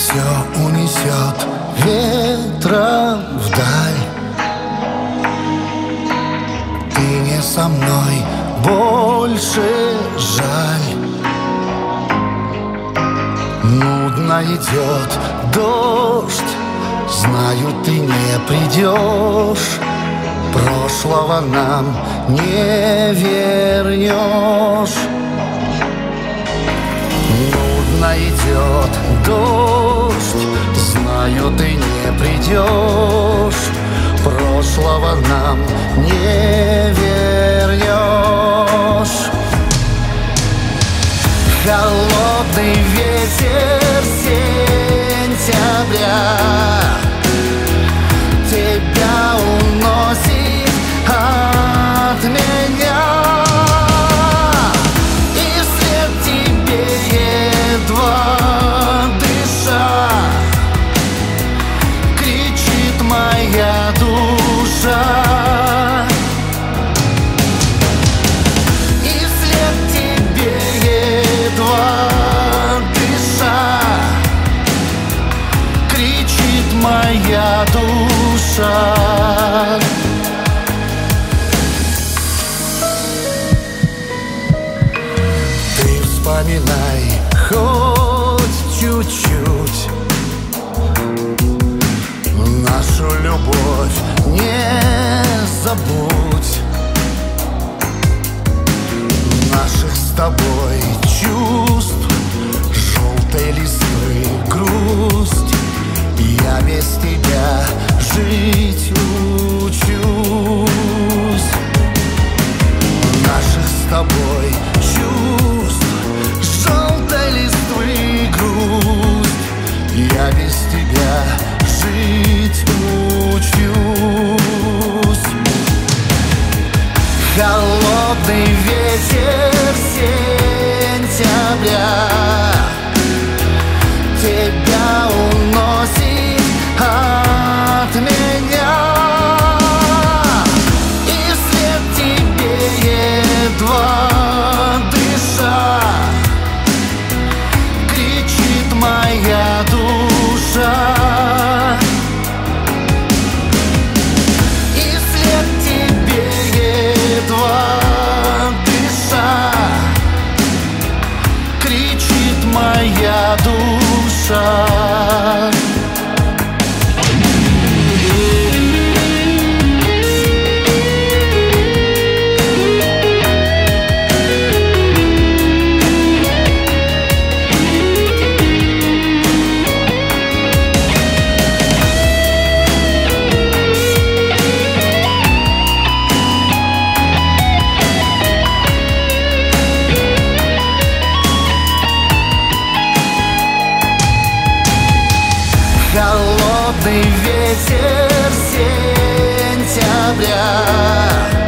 все унесет ветром вдаль. Ты не со мной, больше жаль. Нудно идет дождь, знаю, ты не придешь. Прошлого нам не вернешь. Нудно идет дождь, знаю, ты не придешь. Прошлого нам не вернешь. Холодный ветер сентября тебя уносит от меня, и вслед тебе едва дыша кричит моя душа. И вслед тебе едва дыша кричит моя душа. Ты вспоминай хоть чуть-чуть нашу любовь, не забудь наших с тобой чувств, желтой листвы грусть. Я без тебя жить учусь. Наших с тобой чувств, желтой листвы грусть. Я без тебя жить учусь. Холодный ветер сентября тебя уносит от меня, и вслед тебе едва дыша кричит моя душа. И вслед тебе едва дыша кричит моя душа. Холодный ветер сентября